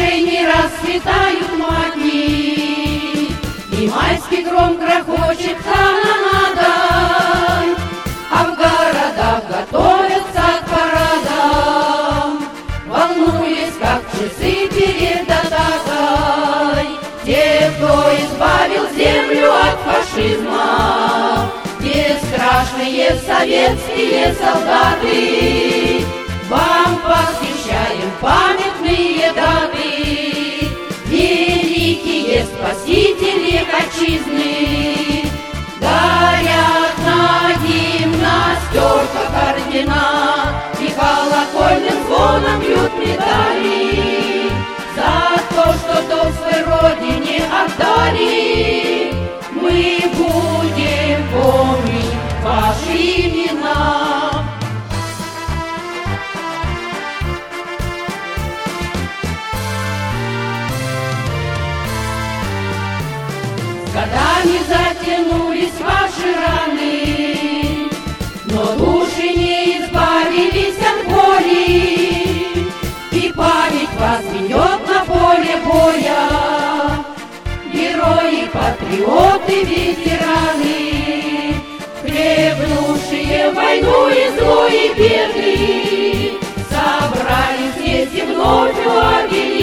не расцветают маки, и майский гром грохочет канонадой, а в городах готовятся к парадам, волнуясь, как часы перед атакой. Те, кто избавил землю от фашизма, бесстрашные советские солдаты, вам посвящаем памятные даты. Великие спасители отчизны горят на гимнах, стертых ордена, и колокольным звоном бьют медали за то, что долг своей родине отдали. Мы будем помнить ваши имена. Годами затянулись ваши раны, но души не избавились от боли, и память вас ведет на поле боя. Герои, патриоты, ветераны, хлебнувшие войну и зло и беды, собрались здесь и вновь у обели.